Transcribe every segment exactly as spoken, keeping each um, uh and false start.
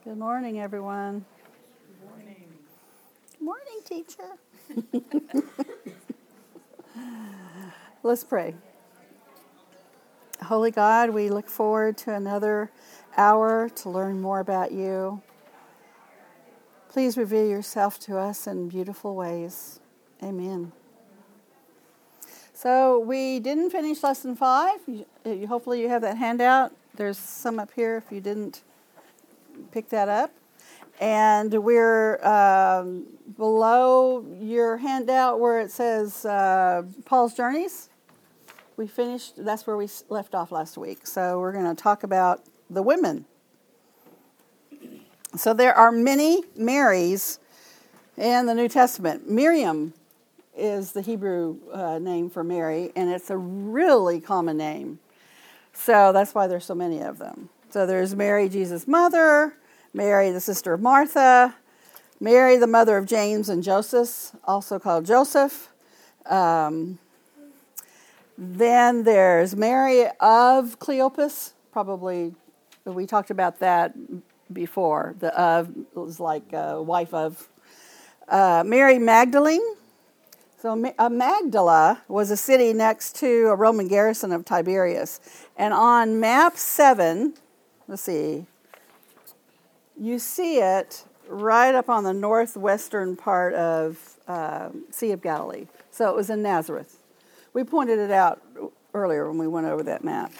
Good morning, everyone. Good morning. Good morning, teacher. Let's pray. Holy God, we look forward to another hour to learn more about you. Please reveal yourself to us in beautiful ways. Amen. So we didn't finish lesson five. You, hopefully you have that handout. There's some up here if you didn't pick that up. And we're um, below your handout where it says uh, Paul's Journeys. We finished, that's where we left off last week. So we're going to talk about the women. So there are many Marys in the New Testament. Miriam is the Hebrew uh, name for Mary, and it's a really common name. So that's why there's so many of them. So there's Mary, Jesus' mother, Mary, the sister of Martha, Mary, the mother of James and Joseph, also called Joseph. Um, then there's Mary of Cleopas, probably, we talked about that before. The of was like uh, wife of. Uh, Mary Magdalene. So uh, Magdala was a city next to a Roman garrison of Tiberias. And on map seven, let's see, you see it right up on the northwestern part of uh, Sea of Galilee. So it was in Nazareth. We pointed it out earlier when we went over that map.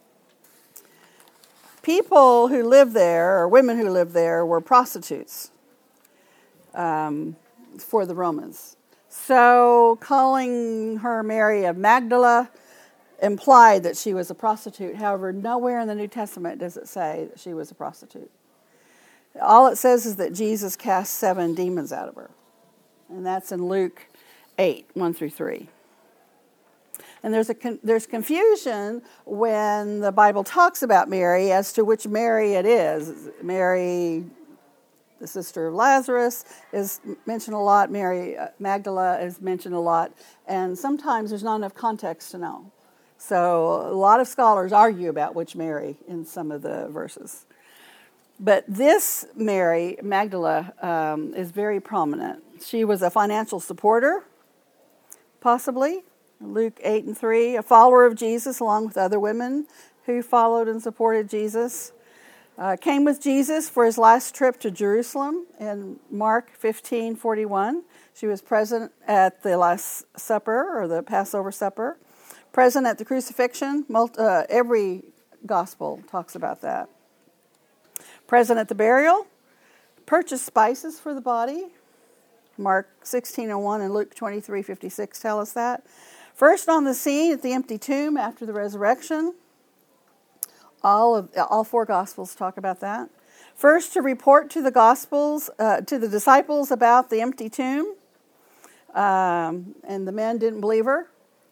People who lived there, or women who lived there, were prostitutes um, for the Romans. So calling her Mary of Magdala implied that she was a prostitute. However, nowhere in the New Testament does it say that she was a prostitute. All it says is that Jesus cast seven demons out of her. And that's in Luke eight, one through three. And there's a con- there's confusion when the Bible talks about Mary as to which Mary it is. Mary, the sister of Lazarus, is mentioned a lot. Mary Magdala is mentioned a lot. And sometimes there's not enough context to know. So a lot of scholars argue about which Mary in some of the verses. But this Mary, Magdala, um, is very prominent. She was a financial supporter, possibly, Luke eight and three, a follower of Jesus along with other women who followed and supported Jesus. Uh, came with Jesus for his last trip to Jerusalem in Mark fifteen forty-one. She was present at the Last Supper, or the Passover Supper. Present at the crucifixion. Uh, every gospel talks about that. Present at the burial. Purchased spices for the body. Mark sixteen and one and Luke twenty-three fifty-six tell us that. First on the scene at the empty tomb after the resurrection. All of all four Gospels talk about that. First to report to the Gospels, uh, to the disciples about the empty tomb. Um, and the men didn't believe her.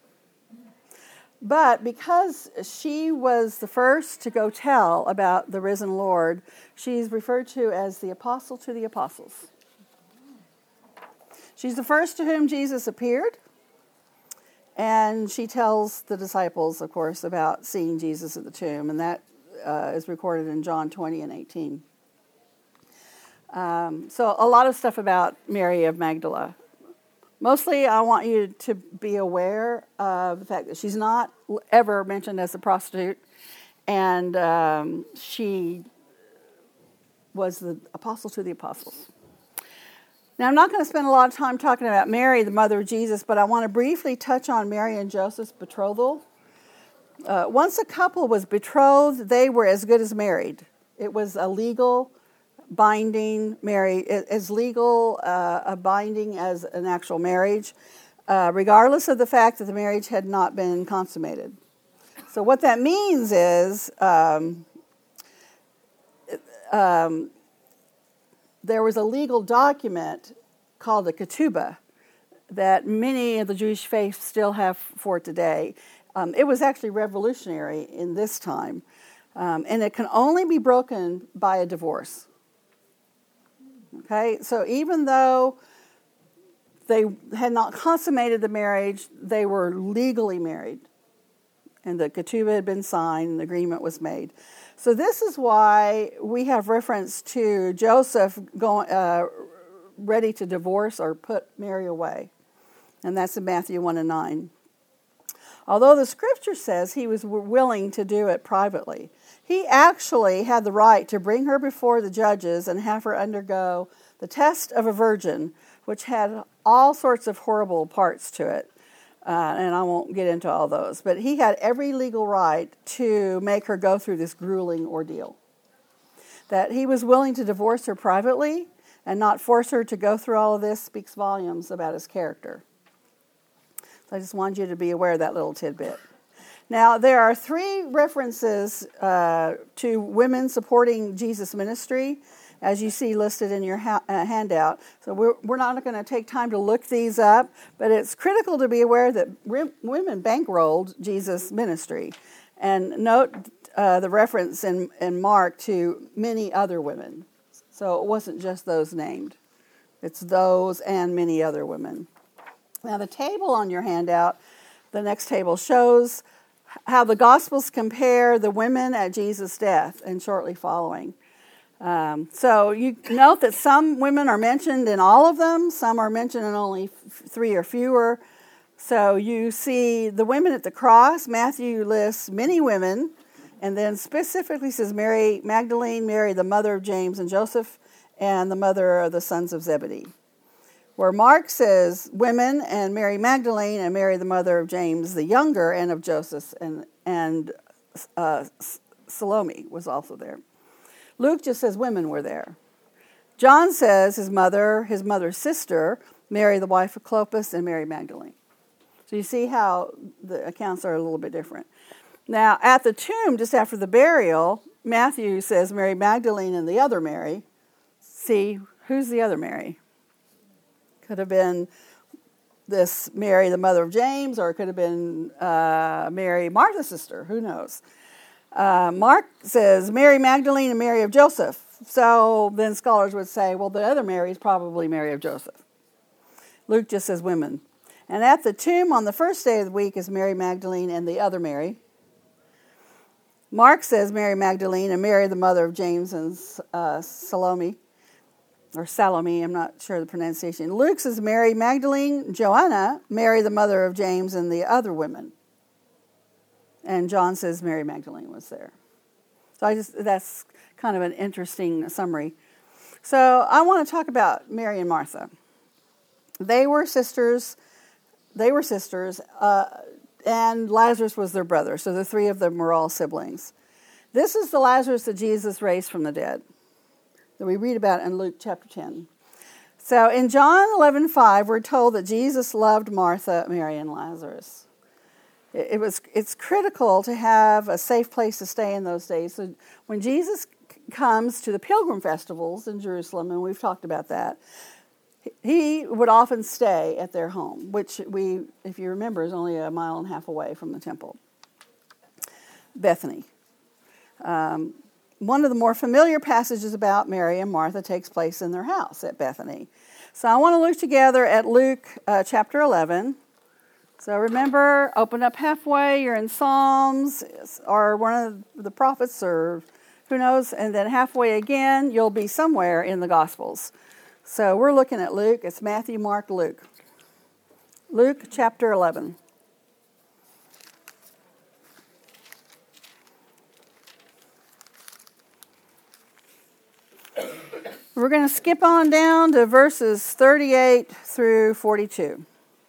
But because she was the first to go tell about the risen Lord, she's referred to as the apostle to the apostles. She's the first to whom Jesus appeared. And she tells the disciples, of course, about seeing Jesus at the tomb. And that uh, is recorded in John twenty and eighteen. Um, so a lot of stuff about Mary of Magdala. Mostly I want you to be aware of the fact that she's not ever mentioned as a prostitute. And um, she was the apostle to the apostles. Now, I'm not going to spend a lot of time talking about Mary, the mother of Jesus, but I want to briefly touch on Mary and Joseph's betrothal. Uh, once a couple was betrothed, they were as good as married. It was a legal binding marriage, as legal uh, a binding as an actual marriage, uh, regardless of the fact that the marriage had not been consummated. So what that means is um, um, there was a legal document called the ketubah that many of the Jewish faiths still have for today. Um, it was actually revolutionary in this time, um, and it can only be broken by a divorce. Okay, so even though they had not consummated the marriage, they were legally married, and the ketubah had been signed, and the agreement was made. So this is why we have reference to Joseph going uh, ready to divorce or put Mary away. And that's in Matthew one and nine. Although the scripture says he was willing to do it privately, he actually had the right to bring her before the judges and have her undergo the test of a virgin, which had all sorts of horrible parts to it. Uh, and I won't get into all those. But he had every legal right to make her go through this grueling ordeal. That he was willing to divorce her privately and not force her to go through all of this speaks volumes about his character. So I just wanted you to be aware of that little tidbit. Now, there are three references uh, to women supporting Jesus' ministry, as you see listed in your ha- uh, handout. So we're, we're not going to take time to look these up, but it's critical to be aware that re- women bankrolled Jesus' ministry. And note uh, the reference in, in Mark to many other women. So it wasn't just those named. It's those and many other women. Now the table on your handout, the next table, shows how the Gospels compare the women at Jesus' death and shortly following. Um, so you note that some women are mentioned in all of them, some are mentioned in only f- three or fewer. So you see the women at the cross. Matthew lists many women, and then specifically says Mary Magdalene, Mary the mother of James and Joseph, and the mother of the sons of Zebedee. Where Mark says women and Mary Magdalene and Mary the mother of James the younger and of Joseph, and, and uh, Salome was also there. Luke just says women were there. John says his mother, his mother's sister, Mary the wife of Clopas, and Mary Magdalene. So you see how the accounts are a little bit different. Now, at the tomb, just after the burial, Matthew says Mary Magdalene and the other Mary. See, who's the other Mary? Could have been this Mary, the mother of James, or it could have been uh, Mary, Martha's sister. Who knows? Uh, Mark says Mary Magdalene and Mary of Joseph. So then scholars would say, well, the other Mary is probably Mary of Joseph. Luke just says women. And at the tomb on the first day of the week is Mary Magdalene and the other Mary. Mark says Mary Magdalene and Mary, the mother of James and uh, Salome, or Salome, I'm not sure the pronunciation. Luke says Mary Magdalene, Joanna, Mary, the mother of James, and the other women. And John says Mary Magdalene was there. So I just that's kind of an interesting summary. So I want to talk about Mary and Martha. They were sisters. They were sisters, uh, and Lazarus was their brother. So the three of them were all siblings. This is the Lazarus that Jesus raised from the dead, that we read about in Luke chapter ten. So in John eleven five, we're told that Jesus loved Martha, Mary, and Lazarus. It was it's critical to have a safe place to stay in those days. So when Jesus comes to the pilgrim festivals in Jerusalem, and we've talked about that, he would often stay at their home, which we, if you remember, is only a mile and a half away from the temple. Bethany. Um, one of the more familiar passages about Mary and Martha takes place in their house at Bethany. So I want to look together at Luke uh, chapter eleven. So remember, open up halfway, you're in Psalms, or one of the prophets, or who knows, and then halfway again, you'll be somewhere in the Gospels. So we're looking at Luke. It's Matthew, Mark, Luke. Luke chapter eleven. We're going to skip on down to verses thirty-eight through forty-two.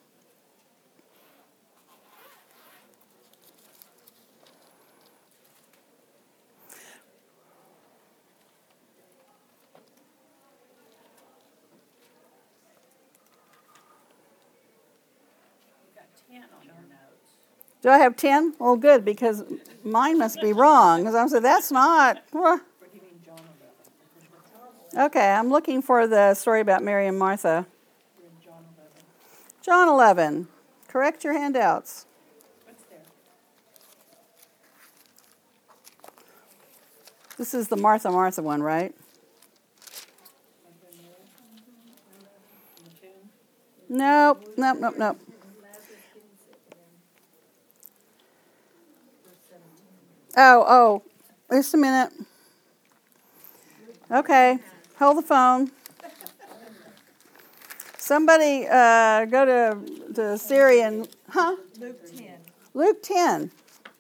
Do I have ten? Well, good, because mine must be wrong. Because I'm saying that's not. Well. Okay, I'm looking for the story about Mary and Martha. John eleven. Correct your handouts. What's there? This is the Martha, Martha one, right? Nope, nope, nope, nope. Oh, oh, just a minute. Okay, hold the phone. Somebody uh, go to, to Siri and, huh? Luke ten. Luke ten.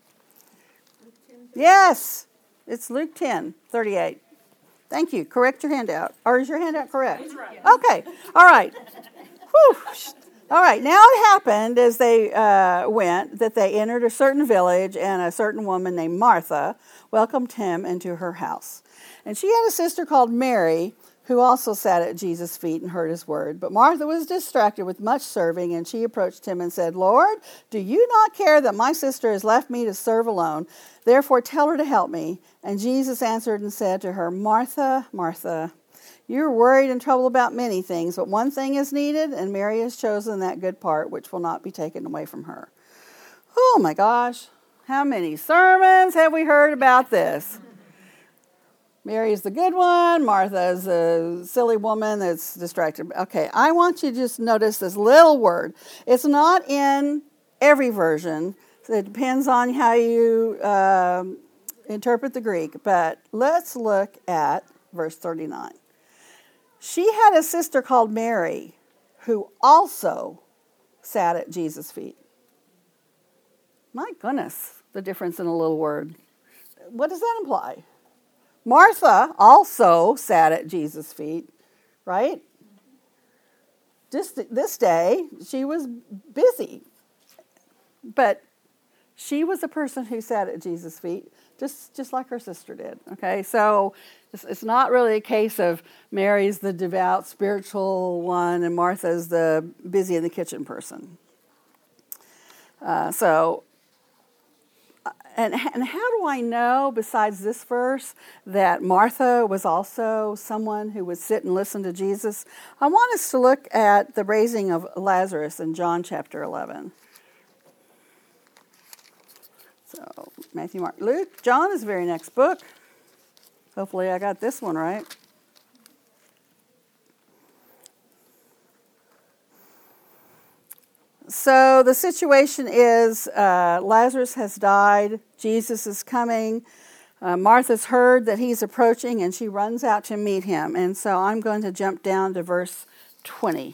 Yes, it's Luke ten, thirty-eight. Thank you. Correct your handout. Or is your handout correct? That's right. Okay. All right. Whew. All right. Now it happened as they uh, went that they entered a certain village, and a certain woman named Martha welcomed him into her house. And she had a sister called Mary, who also sat at Jesus' feet and heard his word. But Martha was distracted with much serving, and she approached him and said, Lord, do you not care that my sister has left me to serve alone? Therefore tell her to help me. And Jesus answered and said to her, Martha, Martha, you're worried and troubled about many things, but one thing is needed, and Mary has chosen that good part, which will not be taken away from her. Oh my gosh, how many sermons have we heard about this? Mary is the good one. Martha is a silly woman that's distracted. Okay, I want you to just notice this little word. It's not in every version. So it depends on how you um, interpret the Greek. But let's look at verse thirty-nine. She had a sister called Mary who also sat at Jesus' feet. My goodness, the difference in a little word. What does that imply? Martha also sat at Jesus' feet, right? This, this day, she was busy. But she was a person who sat at Jesus' feet, just, just like her sister did, okay? So it's, it's not really a case of Mary's the devout, spiritual one, and Martha's the busy in the kitchen person. Uh, so... And, and how do I know, besides this verse, that Martha was also someone who would sit and listen to Jesus? I want us to look at the raising of Lazarus in John chapter eleven. So, Matthew, Mark, Luke, John is the very next book. Hopefully I got this one right. So the situation is uh, Lazarus has died. Jesus is coming. Uh, Martha's heard that he's approaching, and she runs out to meet him. And so I'm going to jump down to verse twenty.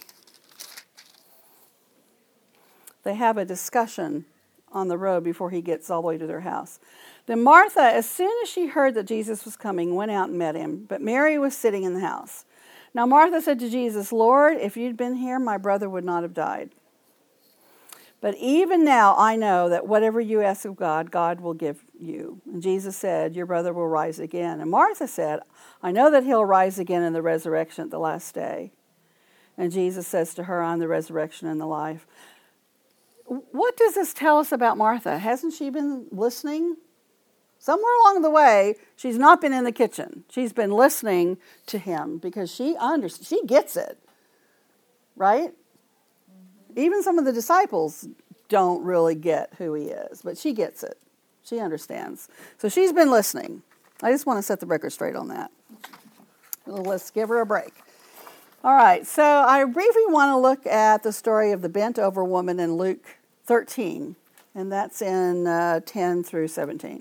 They have a discussion on the road before he gets all the way to their house. Then Martha, as soon as she heard that Jesus was coming, went out and met him. But Mary was sitting in the house. Now Martha said to Jesus, Lord, if you'd been here, my brother would not have died. But even now I know that whatever you ask of God, God will give you. And Jesus said, your brother will rise again. And Martha said, I know that he'll rise again in the resurrection at the last day. And Jesus says to her, I'm the resurrection and the life. What does this tell us about Martha? Hasn't she been listening? Somewhere along the way, she's not been in the kitchen. She's been listening to him because she understands. She gets it, right? Even some of the disciples don't really get who he is, but she gets it. She understands. So she's been listening. I just want to set the record straight on that. Let's give her a break. All right, so I briefly want to look at the story of the bent-over woman in Luke thirteen, and that's in uh, ten through seventeen.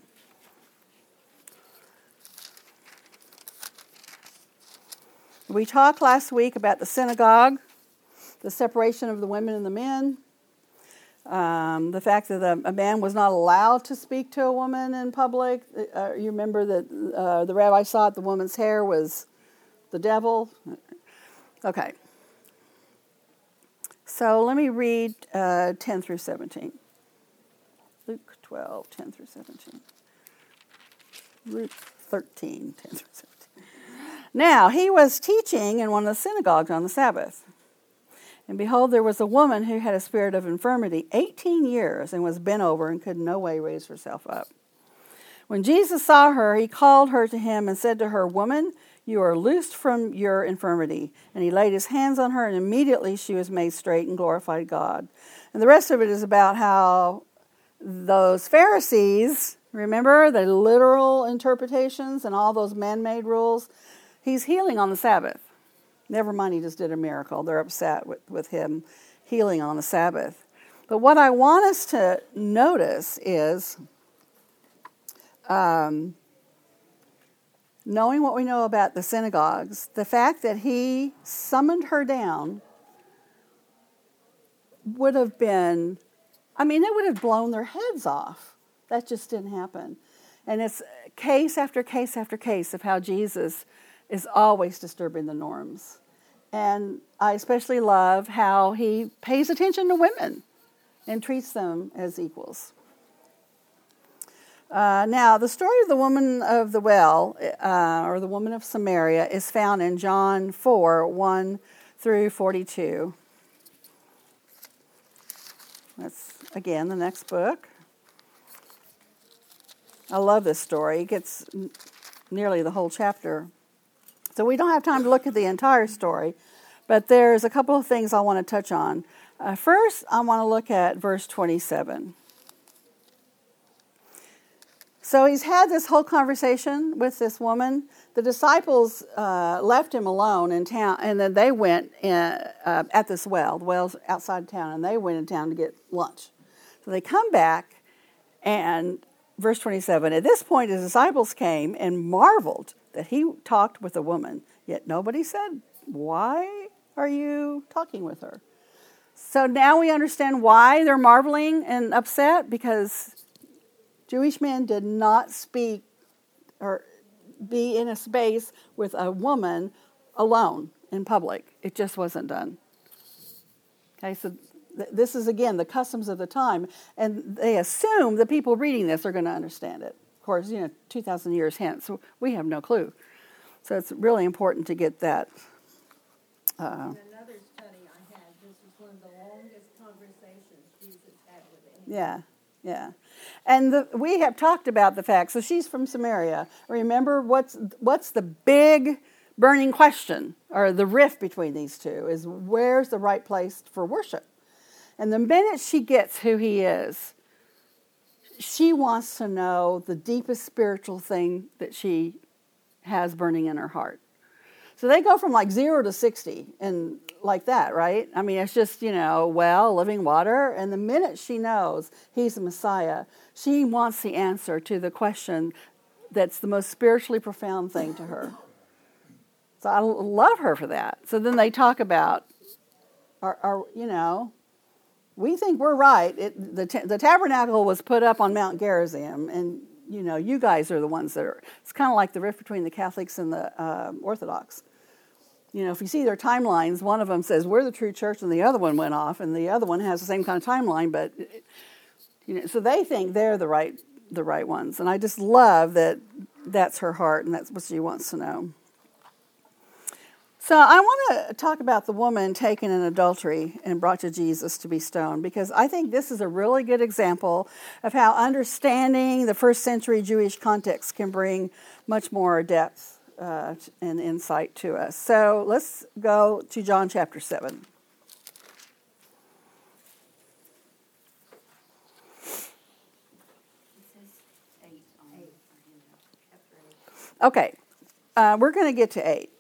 We talked last week about the synagogue, the separation of the women and the men, um, the fact that a, a man was not allowed to speak to a woman in public. Uh, you remember that uh, the rabbi thought the woman's hair was the devil. Okay. So let me read uh, ten through seventeen. Luke twelve, ten through seventeen. Luke thirteen, ten through seventeen. Now, he was teaching in one of the synagogues on the Sabbath. And behold, there was a woman who had a spirit of infirmity eighteen years and was bent over and could in no way raise herself up. When Jesus saw her, he called her to him and said to her, Woman, you are loosed from your infirmity. And he laid his hands on her, and immediately she was made straight and glorified God. And the rest of it is about how those Pharisees, remember the literal interpretations and all those man-made rules? He's healing on the Sabbath. Never mind, he just did a miracle. They're upset with, with him healing on the Sabbath. But what I want us to notice is um, knowing what we know about the synagogues, the fact that he summoned her down would have been, I mean, it would have blown their heads off. That just didn't happen. And it's case after case after case of how Jesus is always disturbing the norms. And I especially love how he pays attention to women and treats them as equals. Uh, now, the story of the woman of the well, uh, or the woman of Samaria, is found in John four, one through forty-two. That's, again, the next book. I love this story. It gets n- nearly the whole chapter. So we don't have time to look at the entire story, but there's a couple of things I want to touch on. Uh, first, I want to look at verse twenty-seven. So he's had this whole conversation with this woman. The disciples uh, left him alone in town, and then they went in, uh, at this well. The well's outside town, and they went in town to get lunch. So they come back, and verse twenty-seven, at this point his disciples came and marveled that he talked with a woman, yet nobody said, "Why are you talking with her?" So now we understand why they're marveling and upset, because Jewish men did not speak or be in a space with a woman alone in public. It just wasn't done. Okay, so th- this is, again, the customs of the time, and they assume the people reading this are going to understand it. Of course, you know, two thousand years hence, so we have no clue. So it's really important to get that. Uh, In another study I had, this is one of the longest conversations Jesus had with anyone. yeah, yeah. And the, we have talked about the fact, so she's from Samaria. Remember, what's what's the big burning question, or the rift between these two, is where's the right place for worship? And the minute she gets who he is, she wants to know the deepest spiritual thing that she has burning in her heart. So they go from like zero to sixty, and like that, right? I mean, it's just, you know, well, living water. And the minute she knows he's the Messiah, she wants the answer to the question that's the most spiritually profound thing to her. So I love her for that. So then they talk about, our, our you know, we think we're right. It, the, ta- the tabernacle was put up on Mount Gerizim, and, you know, you guys are the ones that are, it's kind of like the rift between the Catholics and the uh, Orthodox. You know, if you see their timelines, one of them says, we're the true church, and the other one went off, and the other one has the same kind of timeline, but, you know, so they think they're the right the right ones. And I just love that that's her heart, and that's what she wants to know. So I want to talk about the woman taken in adultery and brought to Jesus to be stoned, because I think this is a really good example of how understanding the first century Jewish context can bring much more depth uh, and insight to us. So let's go to John chapter seven. Okay, uh, we're going to get to eight.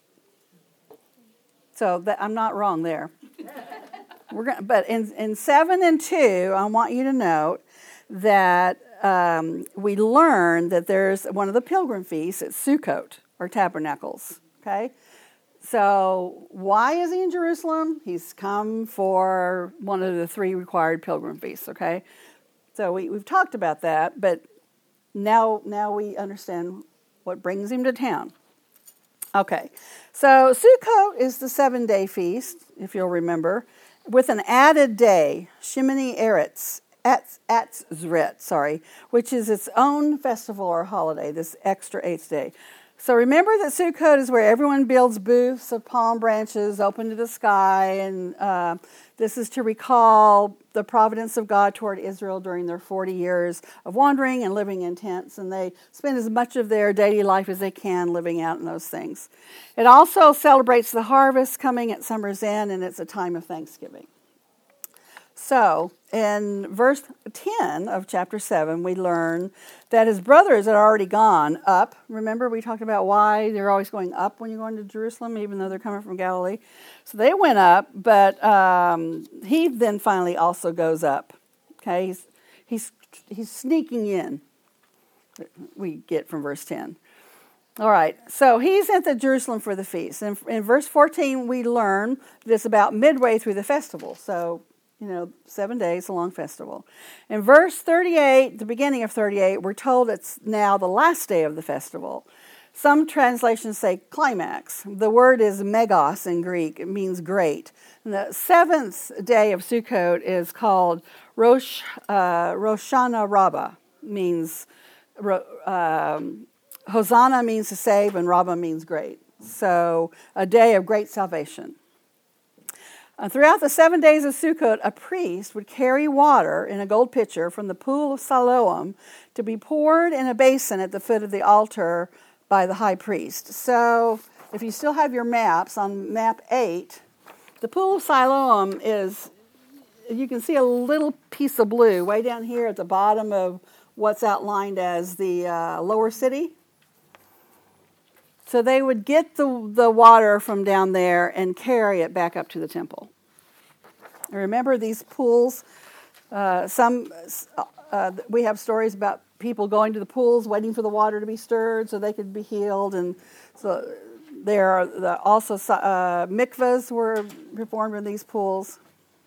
So that, I'm not wrong there. We're going, but in, in seven and two, I want you to note that um, we learn that there's one of the pilgrim feasts at Sukkot, or Tabernacles. Okay, so why is he in Jerusalem? He's come for one of the three required pilgrim feasts. Okay, so we, we've talked about that, but now now we understand what brings him to town. Okay, so Sukkot is the seven-day feast, if you'll remember, with an added day, Shemini Eretz, Atzeret, sorry, which is its own festival or holiday, this extra eighth day. So remember that Sukkot is where everyone builds booths of palm branches open to the sky, and uh, this is to recall the providence of God toward Israel during their forty years of wandering and living in tents, and they spend as much of their daily life as they can living out in those things. It also celebrates the harvest coming at summer's end, and it's a time of thanksgiving. So, in verse ten of chapter seven, we learn that his brothers had already gone up. Remember, we talked about why they're always going up when you're going to Jerusalem, even though they're coming from Galilee. So they went up, but um, he then finally also goes up. Okay, he's, he's, he's sneaking in, we get from verse ten. All right, so he's at the Jerusalem for the feast. And in verse fourteen, we learn that it's about midway through the festival. So, you know, seven days, a long festival. In verse thirty-eight, the beginning of thirty-eight, we're told it's now the last day of the festival. Some translations say climax. The word is megos in Greek. It means great. And the seventh day of Sukkot is called Rosh uh, Rosh Hashanah Rabbah. Means um, Hosanna means to save, and Rabbah means great. So a day of great salvation. Uh, throughout the seven days of Sukkot, a priest would carry water in a gold pitcher from the pool of Siloam to be poured in a basin at the foot of the altar by the high priest. So if you still have your maps, on map eight, the pool of Siloam is, you can see a little piece of blue way down here at the bottom of what's outlined as the uh, lower city. So they would get the, the water from down there and carry it back up to the temple. And remember these pools, uh, some uh, we have stories about people going to the pools, waiting for the water to be stirred so they could be healed. And so there are the, also uh, mikvahs were performed in these pools.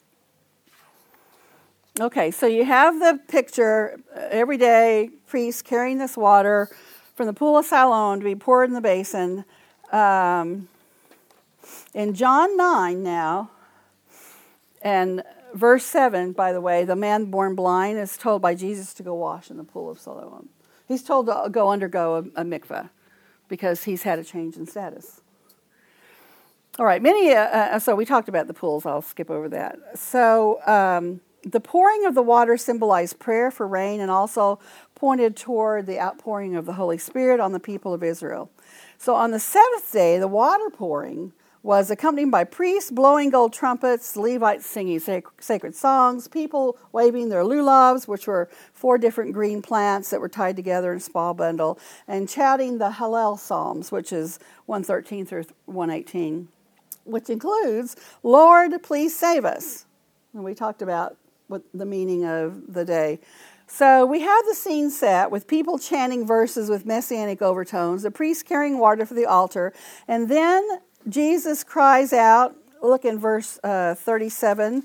Okay, so you have the picture, every day, priests carrying this water from the pool of Siloam to be poured in the basin. Um, in John nine now, and verse seven, by the way, the man born blind is told by Jesus to go wash in the pool of Siloam. He's told to go undergo a, a mikveh because he's had a change in status. All right, many. Uh, uh, so we talked about the pools. I'll skip over that. So um, the pouring of the water symbolized prayer for rain and also pointed toward the outpouring of the Holy Spirit on the people of Israel. So on the seventh day, the water pouring was accompanied by priests blowing gold trumpets, Levites singing sac- sacred songs, people waving their lulavs, which were four different green plants that were tied together in a small bundle, and shouting the Hallel Psalms, which is one thirteen through one eighteen, which includes, Lord, please save us. And we talked about what the meaning of the day. So we have the scene set with people chanting verses with messianic overtones, the priest carrying water for the altar, and then Jesus cries out, look in verse uh, thirty-seven,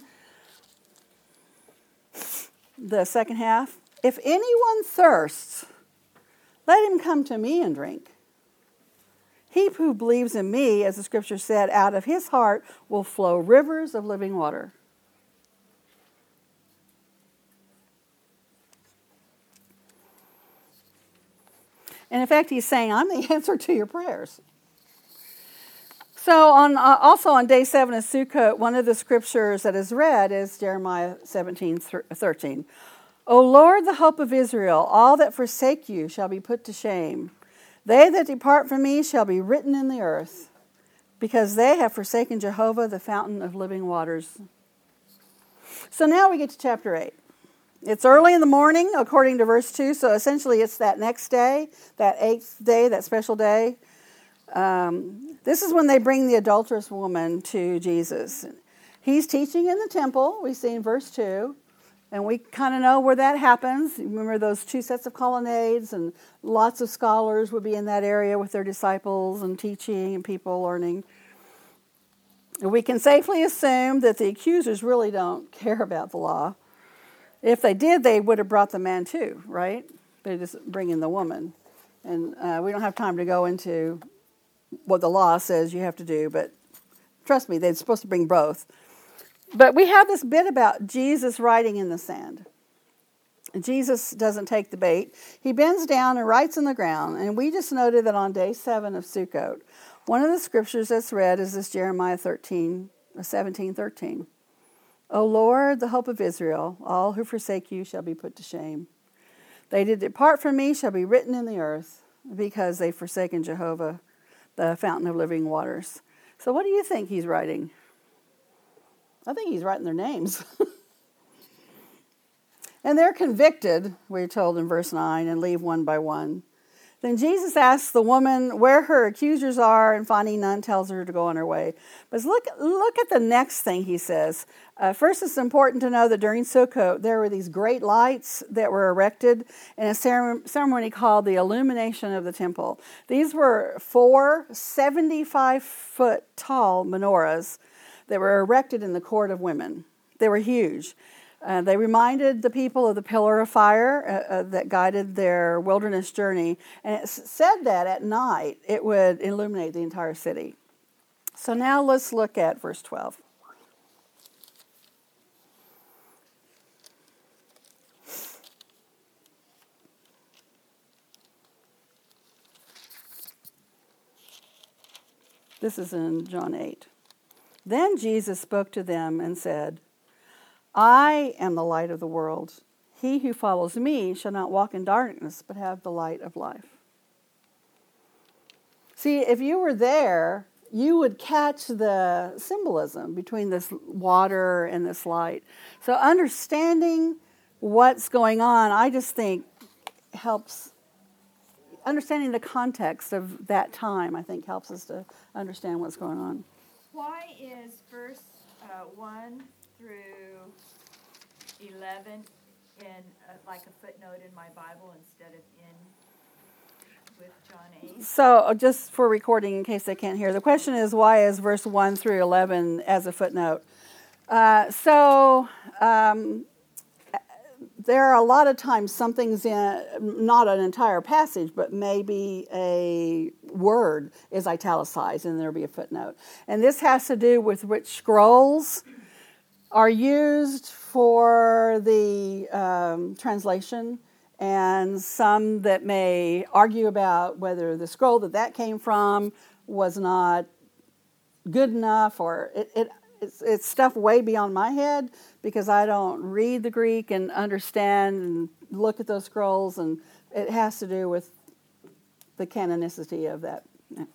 the second half, if anyone thirsts, let him come to me and drink. He who believes in me, as the scripture said, out of his heart will flow rivers of living water. And in fact, he's saying, I'm the answer to your prayers. So on uh, also on day seven of Sukkot, one of the scriptures that is read is Jeremiah seventeen thirteen. O Lord, the hope of Israel, all that forsake you shall be put to shame. They that depart from me shall be written in the earth, because they have forsaken Jehovah, the fountain of living waters. So now we get to chapter eight. It's early in the morning, according to verse two, so essentially it's that next day, that eighth day, that special day. Um, this is when they bring the adulterous woman to Jesus. He's teaching in the temple, we see in verse two, and we kind of know where that happens. Remember those two sets of colonnades, and lots of scholars would be in that area with their disciples and teaching and people learning. We can safely assume that the accusers really don't care about the law. If they did, they would have brought the man too, right? They just bring in the woman. And uh, we don't have time to go into what the law says you have to do, but trust me, they're supposed to bring both. But we have this bit about Jesus writing in the sand. Jesus doesn't take the bait. He bends down and writes in the ground. And we just noted that on day seven of Sukkot, one of the scriptures that's read is this Jeremiah thirteen, seventeen thirteen. O Lord, the hope of Israel, all who forsake you shall be put to shame. They that depart from me shall be written in the earth, because they've forsaken Jehovah, the fountain of living waters. So what do you think he's writing? I think he's writing their names. And they're convicted, we're told in verse nine, and leave one by one. Then Jesus asks the woman where her accusers are, and finding none, tells her to go on her way. But look, look at the next thing he says. Uh, first, it's important to know that during Sukkot, there were these great lights that were erected in a ceremony called the illumination of the temple. These were four seventy-five foot tall menorahs that were erected in the court of women. They were huge. Uh, they reminded the people of the pillar of fire uh, uh, that guided their wilderness journey. And it said that at night it would illuminate the entire city. So now let's look at verse twelve. This is in John eight. Then Jesus spoke to them and said, I am the light of the world. He who follows me shall not walk in darkness, but have the light of life. See, if you were there, you would catch the symbolism between this water and this light. So understanding what's going on, I just think helps. Understanding the context of that time, I think, helps us to understand what's going on. Why is verse uh, one through eleven in uh, like a footnote in my Bible instead of in with John eight? So just for recording in case they can't hear, the question is why is verse one through eleven as a footnote? Uh, so um, there are a lot of times something's in, not an entire passage, but maybe a word is italicized and there'll be a footnote. And this has to do with which scrolls are used for the um, translation, and some that may argue about whether the scroll that that came from was not good enough, or it, it it's, it's stuff way beyond my head because I don't read the Greek and understand and look at those scrolls, and it has to do with the canonicity of that.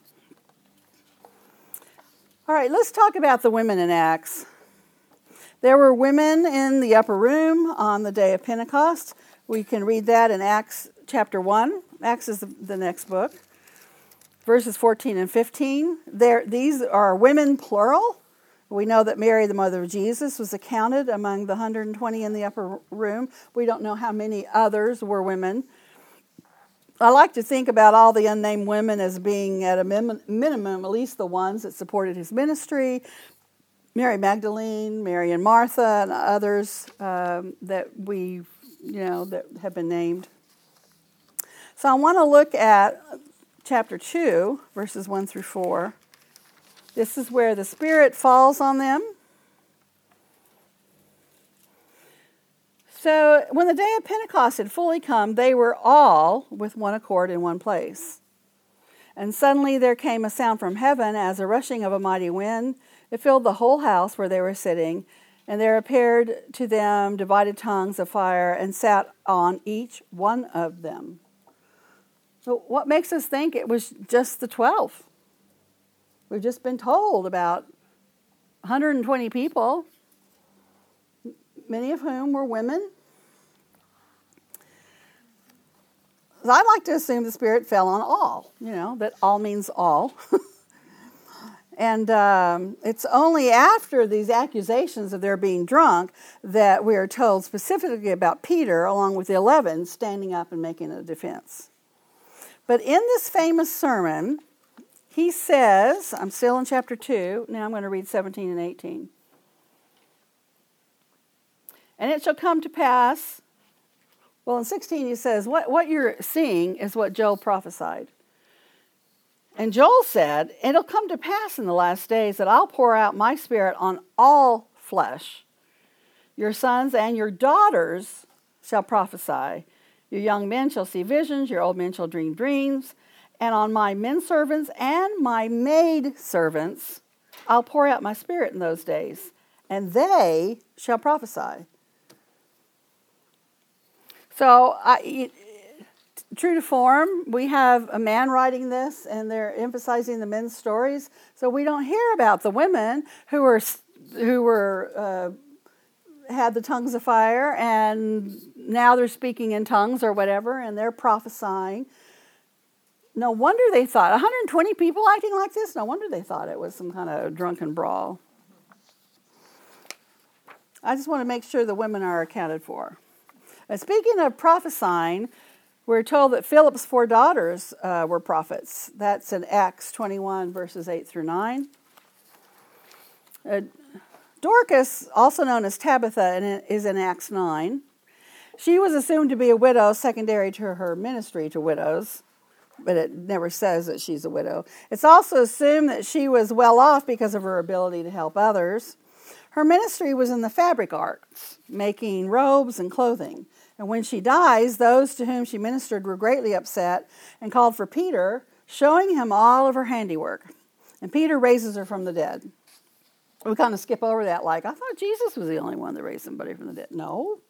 All right, let's talk about the women in Acts. There were women in the upper room on the day of Pentecost. We can read that in Acts chapter one. Acts is the, the next book. Verses fourteen and fifteen. There, these are women plural. We know that Mary, the mother of Jesus, was accounted among the one hundred twenty in the upper room. We don't know how many others were women. I like to think about all the unnamed women as being at a min- minimum, at least the ones that supported his ministry. Mary Magdalene, Mary and Martha, and others um, that we, you know, that have been named. So I want to look at chapter two, verses one through four. This is where the Spirit falls on them. So when the day of Pentecost had fully come, they were all with one accord in one place. And suddenly there came a sound from heaven as a rushing of a mighty wind. It filled the whole house where they were sitting, and there appeared to them divided tongues of fire and sat on each one of them. So what makes us think it was just the twelve? We've just been told about one hundred twenty people, many of whom were women. I'd like to assume the Spirit fell on all, you know, that all means all. And um, it's only after these accusations of their being drunk that we are told specifically about Peter, along with the eleven, standing up and making a defense. But in this famous sermon, he says, I'm still in chapter two, now I'm going to read seventeen and eighteen. And it shall come to pass, well, in sixteen he says, what, what you're seeing is what Joel prophesied. And Joel said, it'll come to pass in the last days that I'll pour out my Spirit on all flesh. Your sons and your daughters shall prophesy. Your young men shall see visions, your old men shall dream dreams. And on my men servants and my maid servants, I'll pour out my Spirit in those days, and they shall prophesy. So, I, true to form, we have a man writing this, and they're emphasizing the men's stories. So we don't hear about the women who were who were uh, had the tongues of fire, and now they're speaking in tongues or whatever, and they're prophesying. no wonder they thought, one hundred twenty people acting like this? No wonder they thought it was some kind of drunken brawl. I just want to make sure the women are accounted for. And speaking of prophesying, we're told that Philip's four daughters uh, were prophets. That's in Acts twenty-one, verses eight through nine. Uh, Dorcas, also known as Tabitha, is in Acts nine. She was assumed to be a widow secondary to her ministry to widows, but it never says that she's a widow. It's also assumed that she was well off because of her ability to help others. Her ministry was in the fabric arts, making robes and clothing. And when she dies, those to whom she ministered were greatly upset and called for Peter, showing him all of her handiwork. And Peter raises her from the dead. We kind of skip over that like, I thought Jesus was the only one that raised somebody from the dead. No.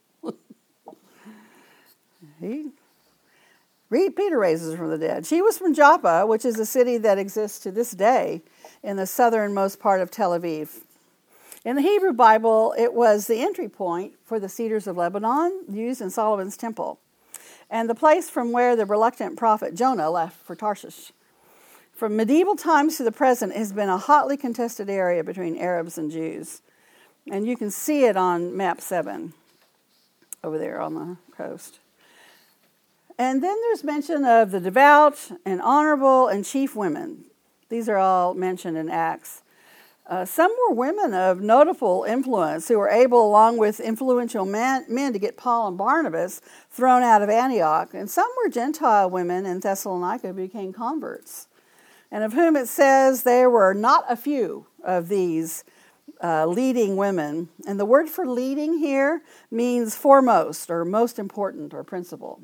he, read Peter raises her from the dead. She was from Joppa, which is a city that exists to this day in the southernmost part of Tel Aviv. In the Hebrew Bible, it was the entry point for the cedars of Lebanon used in Solomon's temple, and the place from where the reluctant prophet Jonah left for Tarshish. From medieval times to the present, it has been a hotly contested area between Arabs and Jews. And you can see it on map seven over there on the coast. And then there's mention of the devout and honorable and chief women. These are all mentioned in Acts. Uh, some were women of notable influence who were able, along with influential man, men, to get Paul and Barnabas thrown out of Antioch. And some were Gentile women in Thessalonica who became converts, and of whom it says there were not a few of these uh, leading women. And the word for leading here means foremost or most important or principal.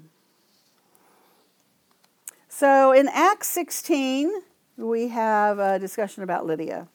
So in Acts sixteen, we have a discussion about Lydia,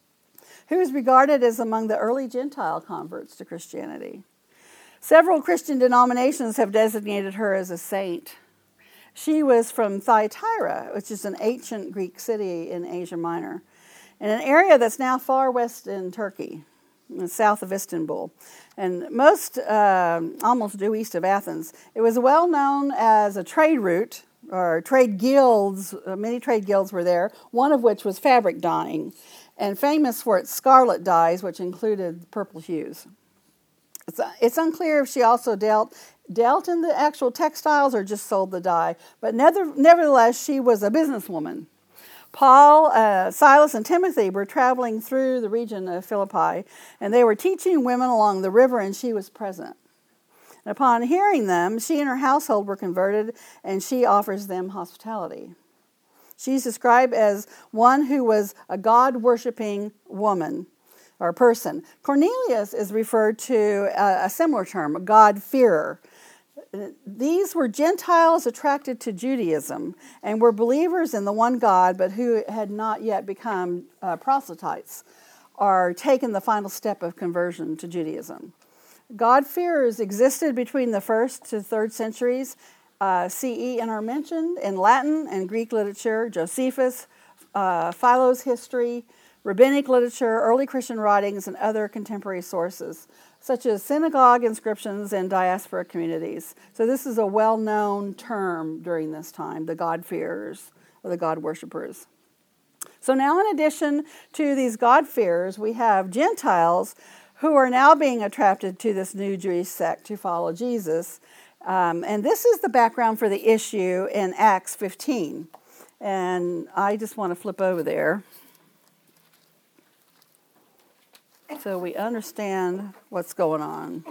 who is regarded as among the early Gentile converts to Christianity. Several Christian denominations have designated her as a saint. She was from Thyatira, which is an ancient Greek city in Asia Minor, in an area that's now far west in Turkey, south of Istanbul, and most uh, almost due east of Athens. It was well known as a trade route, or trade guilds. Uh, many trade guilds were there, one of which was fabric dyeing, and famous for its scarlet dyes, which included purple hues. It's, it's unclear if she also dealt dealt in the actual textiles or just sold the dye, but never, nevertheless, she was a businesswoman. Paul, uh, Silas, and Timothy were traveling through the region of Philippi, and they were teaching women along the river, and she was present. And upon hearing them, she and her household were converted, and she offers them hospitality. She's described as one who was a God-worshiping woman or person. Cornelius is referred to a, a similar term, a God-fearer. These were Gentiles attracted to Judaism and were believers in the one God, but who had not yet become uh, proselytes or taken the final step of conversion to Judaism. God-fearers existed between the first to third centuries uh, C E and are mentioned in Latin and Greek literature, Josephus, uh, Philo's history, rabbinic literature, early Christian writings, and other contemporary sources, such as synagogue inscriptions and diaspora communities. So this is a well-known term during this time, the God-fearers, or the God-worshippers. So now in addition to these God-fearers, we have Gentiles who are now being attracted to this new Jewish sect to follow Jesus. Um, and this is the background for the issue in Acts fifteen. And I just want to flip over there so we understand what's going on.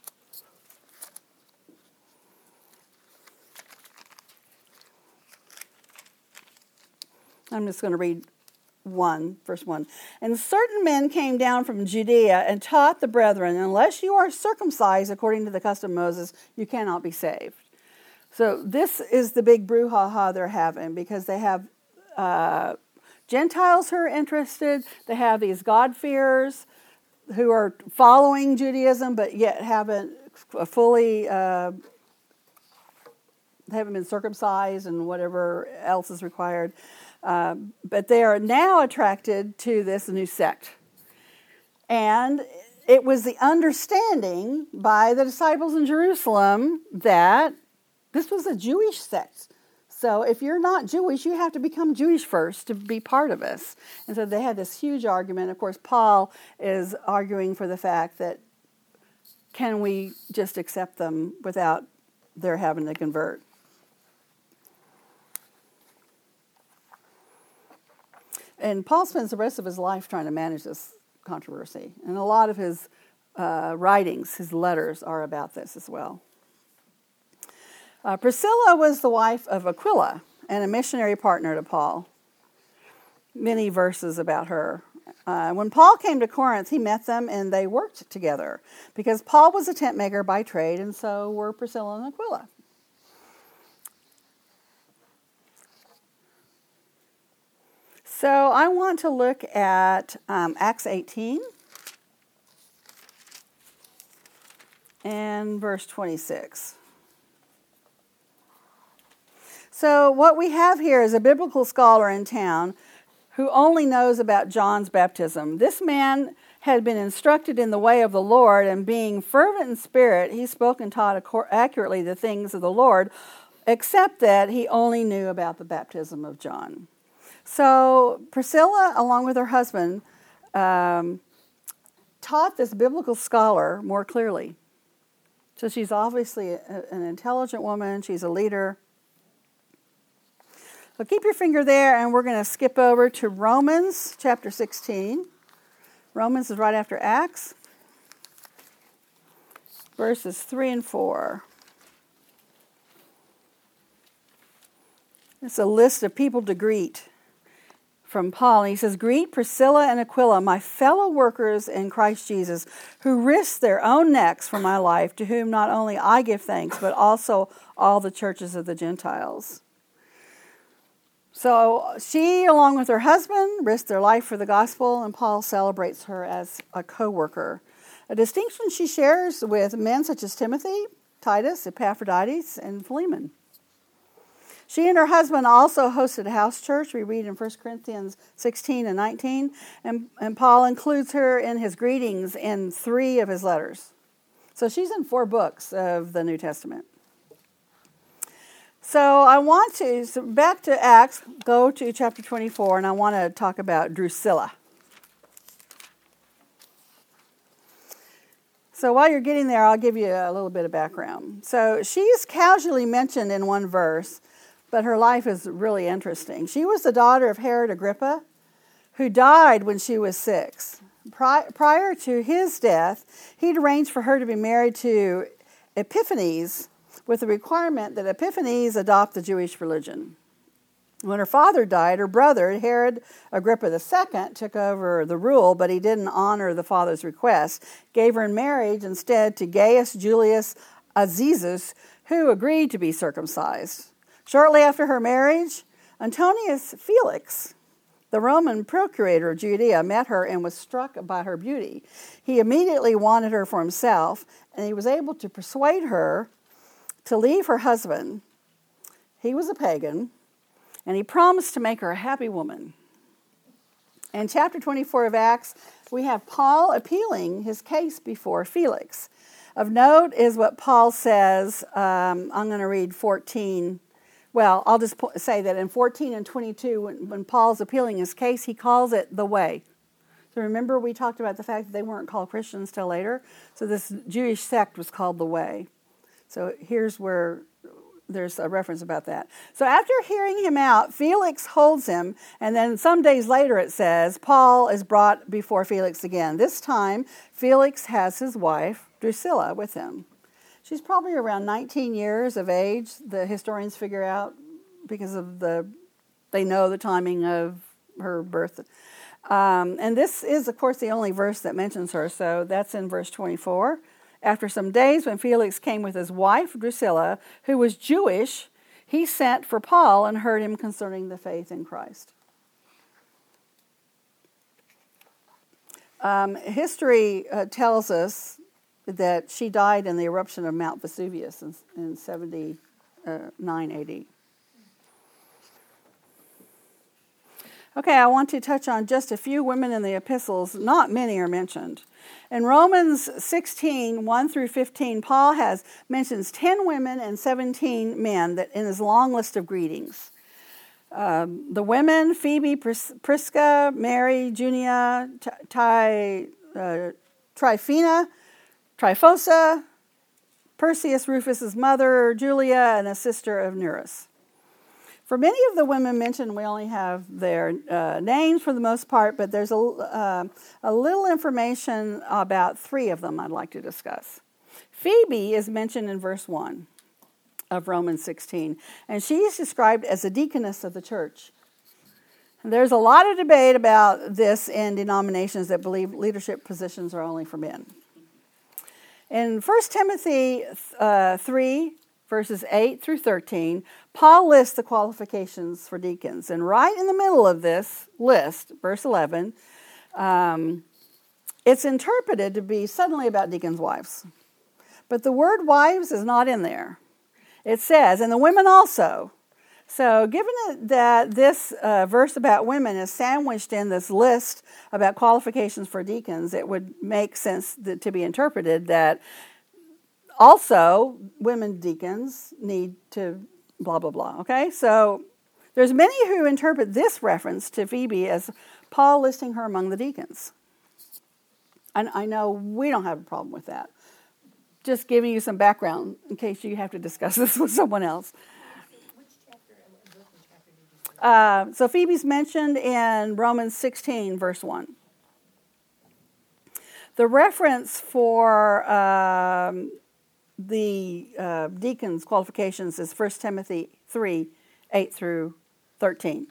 I'm just going to read one, verse one. And certain men came down from Judea and taught the brethren, unless you are circumcised according to the custom of Moses, you cannot be saved. So this is the big brouhaha they're having, because they have uh, Gentiles who are interested. They have these God-fearers who are following Judaism, but yet haven't fully uh, haven't been circumcised and whatever else is required. Uh, but they are now attracted to this new sect. And it was the understanding by the disciples in Jerusalem that this was a Jewish sect. So if you're not Jewish, you have to become Jewish first to be part of us. And so they had this huge argument. Of course, Paul is arguing for the fact that can we just accept them without their having to convert? And Paul spends the rest of his life trying to manage this controversy. And a lot of his uh, writings, his letters, are about this as well. Uh, Priscilla was the wife of Aquila and a missionary partner to Paul. Many verses about her. Uh, when Paul came to Corinth, he met them and they worked together because Paul was a tent maker by trade, and so were Priscilla and Aquila. So I want to look at um, Acts eighteen and verse twenty-six. So what we have here is a biblical scholar in town who only knows about John's baptism. This man had been instructed in the way of the Lord, and being fervent in spirit, he spoke and taught accurately the things of the Lord, except that he only knew about the baptism of John. So Priscilla, along with her husband, um, taught this biblical scholar more clearly. So she's obviously a, an intelligent woman. She's a leader. So keep your finger there, and we're going to skip over to Romans chapter sixteen. Romans is right after Acts, verses three and four. It's a list of people to greet from Paul. And he says, "Greet Priscilla and Aquila, my fellow workers in Christ Jesus, who risked their own necks for my life, to whom not only I give thanks, but also all the churches of the Gentiles." So she, along with her husband, risked their life for the gospel, and Paul celebrates her as a co-worker. A distinction she shares with men such as Timothy, Titus, Epaphroditus, and Philemon. She and her husband also hosted a house church. We read in First Corinthians sixteen and nineteen, and, and Paul includes her in his greetings in three of his letters. So she's in four books of the New Testament. So I want to, so back to Acts, go to chapter twenty-four, and I want to talk about Drusilla. So while you're getting there, I'll give you a little bit of background. So she's casually mentioned in one verse, but her life is really interesting. She was the daughter of Herod Agrippa, who died when she was six. Pri- prior to his death, he'd arranged for her to be married to Epiphanes, with the requirement that Epiphanes adopt the Jewish religion. When her father died, her brother, Herod Agrippa the Second, took over the rule, but he didn't honor the father's request, gave her in marriage instead to Gaius Julius Azizus, who agreed to be circumcised. Shortly after her marriage, Antonius Felix, the Roman procurator of Judea, met her and was struck by her beauty. He immediately wanted her for himself, and he was able to persuade her to leave her husband. He was a pagan, and he promised to make her a happy woman. In chapter twenty-four of Acts, we have Paul appealing his case before Felix. Of note is what Paul says. Um, I'm going to read fourteen. Well, I'll just po- say that in fourteen and twenty-two, when, when Paul's appealing his case, he calls it the way. So remember, we talked about the fact that they weren't called Christians till later. So this Jewish sect was called the way. So here's where there's a reference about that. So after hearing him out, Felix holds him, and then some days later it says, Paul is brought before Felix again. This time, Felix has his wife, Drusilla, with him. She's probably around nineteen years of age, the historians figure out, because of the, they know the timing of her birth. Um, and this is, of course, the only verse that mentions her, so that's in verse twenty-four. After some days, when Felix came with his wife, Drusilla, who was Jewish, he sent for Paul and heard him concerning the faith in Christ. Um, history uh, tells us that she died in the eruption of Mount Vesuvius in, in seventy-nine A D. Okay, I want to touch on just a few women in the epistles. Not many are mentioned. In Romans sixteen, one through fifteen, Paul has mentions ten women and seventeen men that in his long list of greetings. Um, the women, Phoebe, Pris- Prisca, Mary, Junia, Ty, uh, Tryphena, Tryphosa, Perseus, Rufus's mother, Julia, and a sister of Nereus. For many of the women mentioned, we only have their uh, names for the most part, but there's a, uh, a little information about three of them I'd like to discuss. Phoebe is mentioned in verse one of Romans sixteen, and she is described as a deaconess of the church. And there's a lot of debate about this in denominations that believe leadership positions are only for men. In First Timothy uh, three, verses eight through thirteen, Paul lists the qualifications for deacons. And right in the middle of this list, verse eleven, um, it's interpreted to be suddenly about deacons' wives. But the word wives is not in there. It says, and the women also. So given that this uh, verse about women is sandwiched in this list about qualifications for deacons, it would make sense that, to be interpreted that also women deacons need to blah, blah, blah. Okay, so there's many who interpret this reference to Phoebe as Paul listing her among the deacons. And I know we don't have a problem with that. Just giving you some background in case you have to discuss this with someone else. Uh, so Phoebe's mentioned in Romans sixteen, verse one. The reference for um, the uh, deacons' qualifications is First Timothy three, eight through thirteen.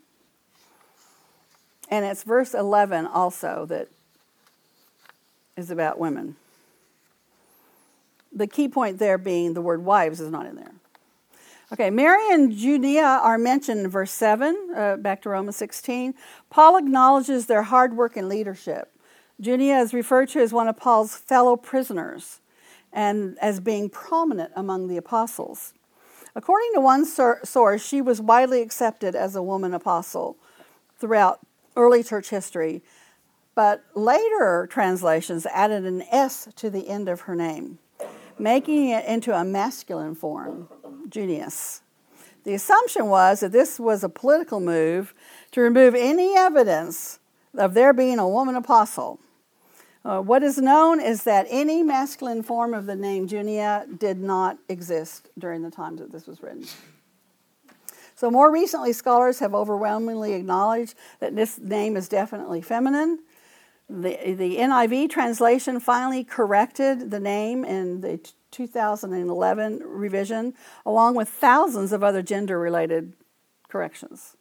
And it's verse eleven also that is about women. The key point there being the word wives is not in there. Okay, Mary and Junia are mentioned in verse seven, uh, back to Romans sixteen. Paul acknowledges their hard work and leadership. Junia is referred to as one of Paul's fellow prisoners and as being prominent among the apostles. According to one sur- source, she was widely accepted as a woman apostle throughout early church history, but later translations added an S to the end of her name, making it into a masculine form, Junius. The assumption was that this was a political move to remove any evidence of there being a woman apostle. Uh, what is known is that any masculine form of the name Junia did not exist during the time that this was written. So more recently, scholars have overwhelmingly acknowledged that this name is definitely feminine. The, the N I V translation finally corrected the name in the two thousand eleven revision, along with thousands of other gender-related corrections.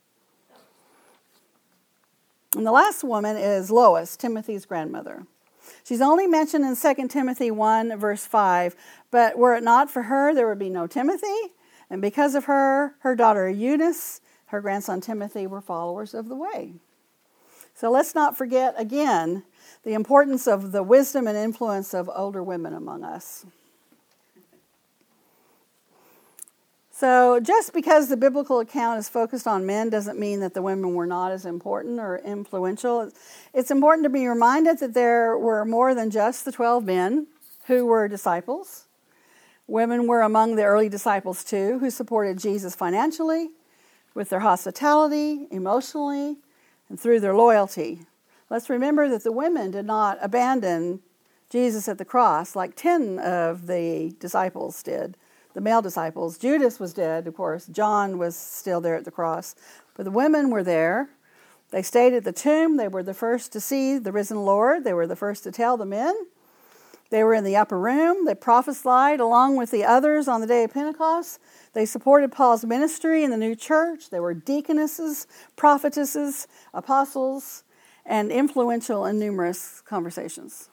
And the last woman is Lois, Timothy's grandmother. She's only mentioned in Second Timothy one, verse five, but were it not for her, there would be no Timothy, and because of her, her daughter Eunice, her grandson Timothy were followers of the way. So let's not forget, again, the importance of the wisdom and influence of older women among us. So just because the biblical account is focused on men doesn't mean that the women were not as important or influential. It's important to be reminded that there were more than just the twelve men who were disciples. Women were among the early disciples too, who supported Jesus financially, with their hospitality, emotionally, and through their loyalty. Let's remember that the women did not abandon Jesus at the cross like ten of the disciples did. The male disciples. Judas was dead, of course. John was still there at the cross. But the women were there. They stayed at the tomb. They were the first to see the risen Lord. They were the first to tell the men. They were in the upper room. They prophesied along with the others on the day of Pentecost. They supported Paul's ministry in the new church. They were deaconesses, prophetesses, apostles, and influential in numerous conversations.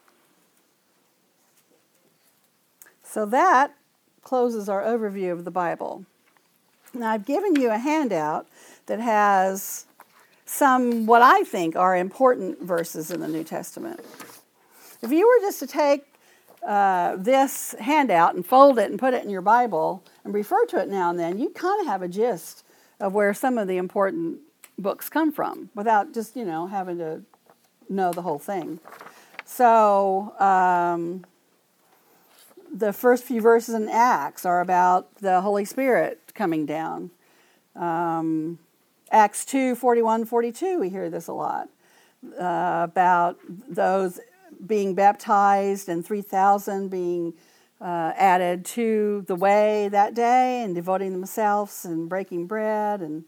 So that closes our overview of the Bible. Now, I've given you a handout that has some, what I think are important verses in the New Testament. If you were just to take uh, this handout and fold it and put it in your Bible and refer to it now and then, you kind of have a gist of where some of the important books come from without just, you know, having to know the whole thing. So um, the first few verses in Acts are about the Holy Spirit coming down. Um, Acts two, forty-one, forty-two, we hear this a lot, uh, about those being baptized and three thousand being uh, added to the way that day and devoting themselves and breaking bread. And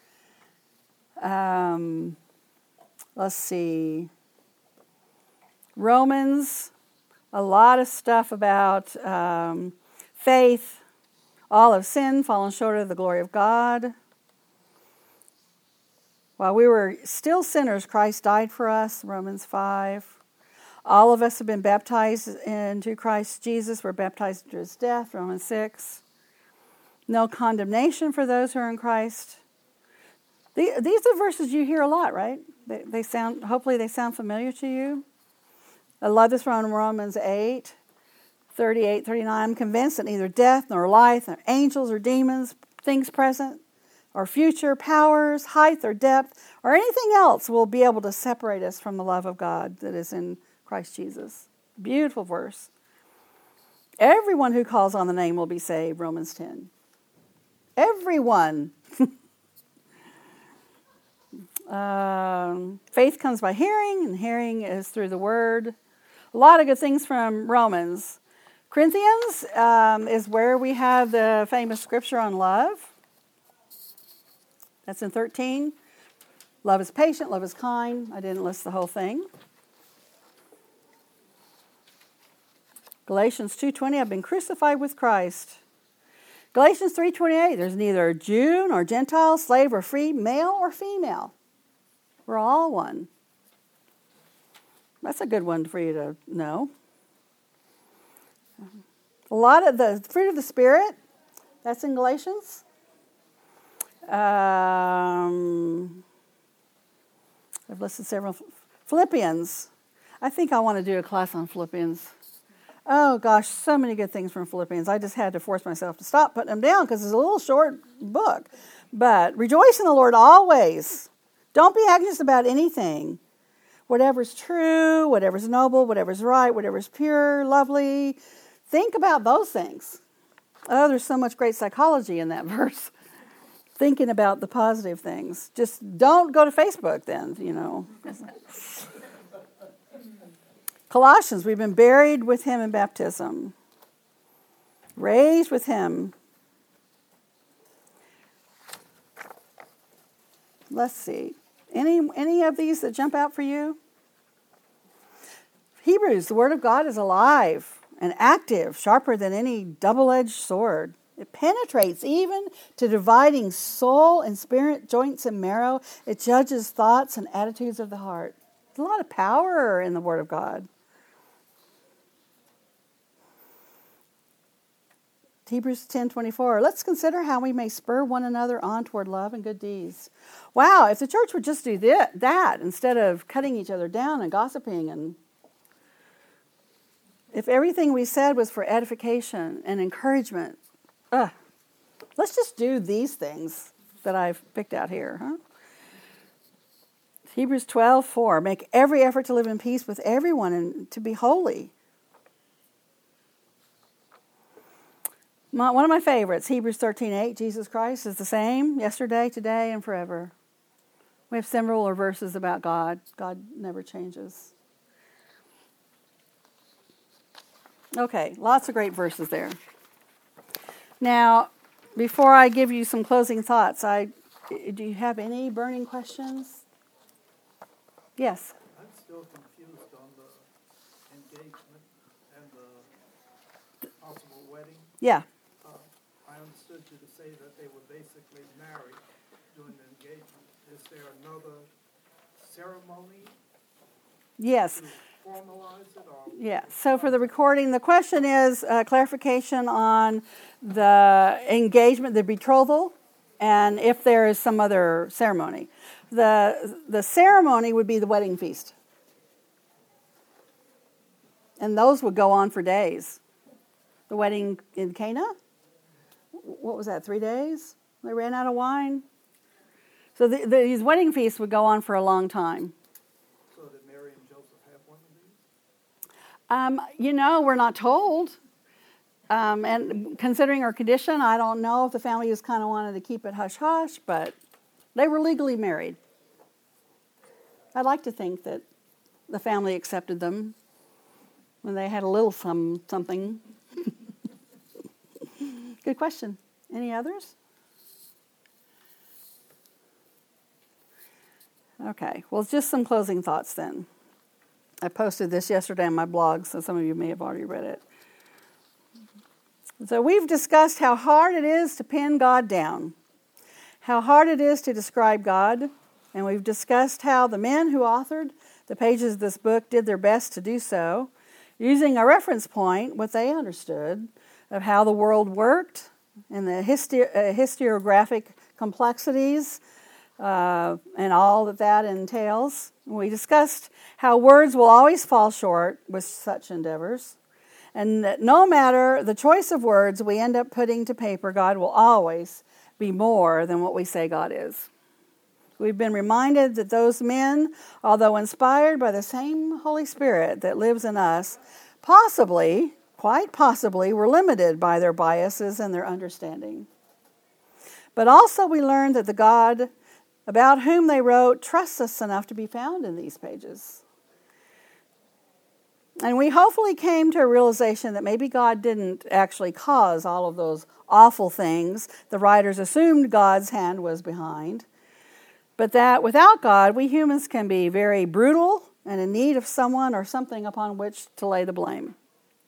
um, let's see, Romans, a lot of stuff about um, faith. All have sinned, fallen short of the glory of God. While we were still sinners, Christ died for us, Romans five. All of us have been baptized into Christ Jesus. We're baptized into his death, Romans six. No condemnation for those who are in Christ. These are verses you hear a lot, right? They, they sound, hopefully they sound familiar to you. I love this from Romans eight, thirty-eight, thirty-nine. I'm convinced that neither death nor life, nor angels or demons, things present or future, powers, height or depth, or anything else will be able to separate us from the love of God that is in Christ Jesus. Beautiful verse. Everyone who calls on the name will be saved, Romans ten. Everyone. um, faith comes by hearing, and hearing is through the word. A lot of good things from Romans. Corinthians um, is where we have the famous scripture on love. That's in thirteen. Love is patient, love is kind. I didn't list the whole thing. Galatians two twenty, I've been crucified with Christ. Galatians three twenty-eight, there's neither Jew nor Gentile, slave or free, male or female. We're all one. That's a good one for you to know. A lot of the fruit of the Spirit, that's in Galatians. Um, I've listed several. Philippians. I think I want to do a class on Philippians. Oh gosh, so many good things from Philippians. I just had to force myself to stop putting them down because it's a little short book. But rejoice in the Lord always. Don't be anxious about anything. Whatever's true, whatever's noble, whatever's right, whatever's pure, lovely. Think about those things. Oh, there's so much great psychology in that verse. Thinking about the positive things. Just don't go to Facebook then, you know. Colossians, we've been buried with him in baptism. Raised with him. Let's see. Any, any of these that jump out for you? Hebrews, the word of God is alive and active, sharper than any double-edged sword. It penetrates even to dividing soul and spirit, joints and marrow. It judges thoughts and attitudes of the heart. There's a lot of power in the Word of God. Hebrews ten twenty-four. Let's consider how we may spur one another on toward love and good deeds. Wow, if the church would just do that, that instead of cutting each other down and gossiping, and if everything we said was for edification and encouragement, uh, let's just do these things that I've picked out here, huh? Hebrews twelve four. Make every effort to live in peace with everyone and to be holy. My, one of my favorites, Hebrews thirteen eight. Jesus Christ is the same yesterday, today, and forever. We have several verses about God. God never changes. Okay, lots of great verses there. Now, before I give you some closing thoughts, I do you have any burning questions? Yes. I'm still confused on the engagement and the possible wedding. Yeah. Uh, I understood you to say that they were basically married during the engagement. Is there another ceremony Yes. to formalize it? Or Yeah. So for the recording, the question is uh, clarification on the engagement, the betrothal, and if there is some other ceremony. The the ceremony would be the wedding feast. And those would go on for days. The wedding in Cana, what was that, three days? They ran out of wine. So the, the, these wedding feasts would go on for a long time. So did Mary and Joseph have one of these? Um, you know, we're not told. Um, and considering her condition, I don't know if the family just kind of wanted to keep it hush-hush, but they were legally married. I'd like to think that the family accepted them when they had a little some something. Good question. Any others? Okay, well, just some closing thoughts then. I posted this yesterday on my blog, so some of you may have already read it. So we've discussed how hard it is to pin God down, how hard it is to describe God, and we've discussed how the men who authored the pages of this book did their best to do so, using a reference point, what they understood, of how the world worked and the hyster- uh, historiographic complexities uh, and all that that entails. We discussed how words will always fall short with such endeavors, and that no matter the choice of words we end up putting to paper, God will always be more than what we say God is. We've been reminded that those men, although inspired by the same Holy Spirit that lives in us, possibly, quite possibly, were limited by their biases and their understanding. But also we learned that the God about whom they wrote trusts us enough to be found in these pages. And we hopefully came to a realization that maybe God didn't actually cause all of those awful things the writers assumed God's hand was behind, but that without God, we humans can be very brutal and in need of someone or something upon which to lay the blame.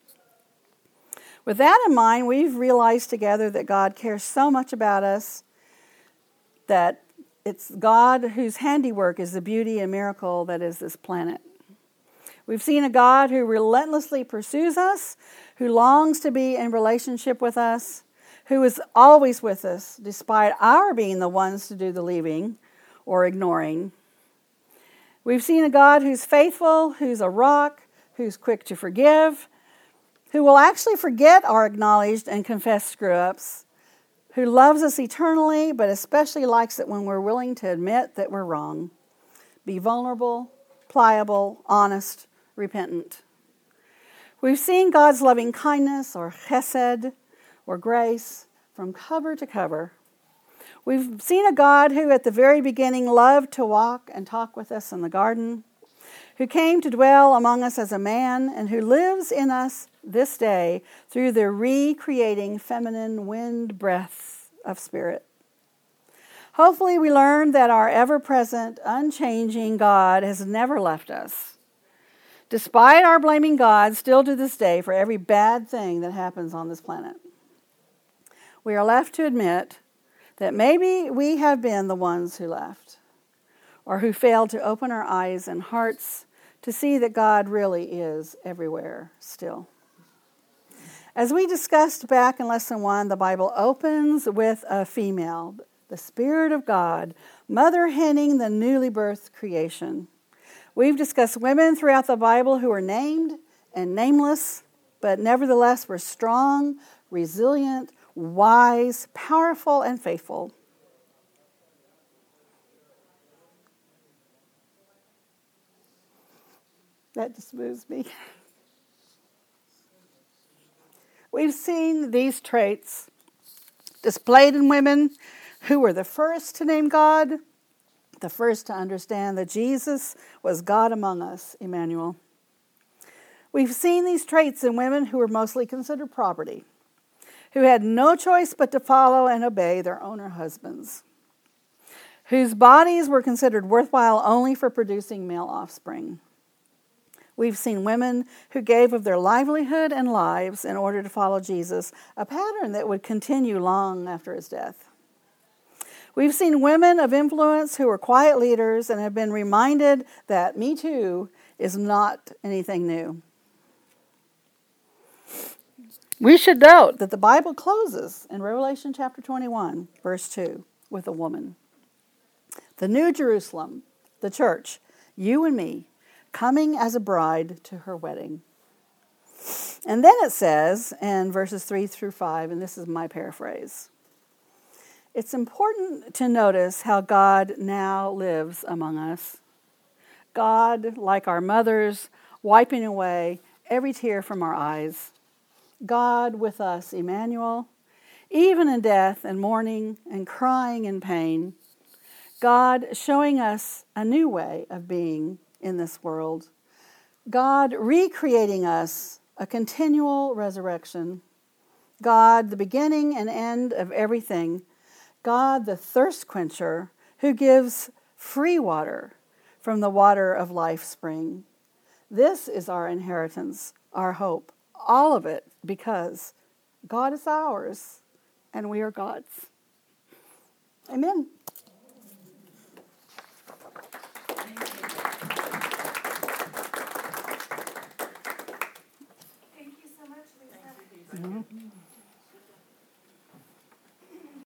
With that in mind, we've realized together that God cares so much about us that it's God whose handiwork is the beauty and miracle that is this planet. We've seen a God who relentlessly pursues us, who longs to be in relationship with us, who is always with us, despite our being the ones to do the leaving or ignoring. We've seen a God who's faithful, who's a rock, who's quick to forgive, who will actually forget our acknowledged and confessed screw-ups, who loves us eternally, but especially likes it when we're willing to admit that we're wrong. Be vulnerable, pliable, honest, repentant. We've seen God's loving kindness or chesed or grace from cover to cover. We've seen a God who at the very beginning loved to walk and talk with us in the garden, who came to dwell among us as a man and who lives in us this day through the recreating feminine wind breath of spirit. Hopefully we learned that our ever-present, unchanging God has never left us. Despite our blaming God still to this day for every bad thing that happens on this planet, we are left to admit that maybe we have been the ones who left, or who failed to open our eyes and hearts to see that God really is everywhere still. As we discussed back in lesson one, the Bible opens with a female, the Spirit of God, mother henning the newly birthed creation. We've discussed women throughout the Bible who are named and nameless, but nevertheless were strong, resilient, wise, powerful, and faithful. That just moves me. We've seen these traits displayed in women who were the first to name God, the first to understand that Jesus was God among us, Emmanuel. We've seen these traits in women who were mostly considered property, who had no choice but to follow and obey their owner husbands, whose bodies were considered worthwhile only for producing male offspring. We've seen women who gave of their livelihood and lives in order to follow Jesus, a pattern that would continue long after his death. We've seen women of influence who were quiet leaders and have been reminded that Me Too is not anything new. We should note that the Bible closes in Revelation chapter twenty-one, verse two, with a woman. The New Jerusalem, the church, you and me, coming as a bride to her wedding. And then it says in verses three through five, and this is my paraphrase, It's important to notice how God now lives among us. God, like our mothers, wiping away every tear from our eyes. God with us, Emmanuel, even in death and mourning and crying in pain. God showing us a new way of being in this world. God recreating us a continual resurrection. God, the beginning and end of everything. God, the thirst quencher, who gives free water from the water of life spring. This is our inheritance, our hope, all of it, because God is ours and we are God's. Amen. Thank you so much, Lisa. Mm-hmm.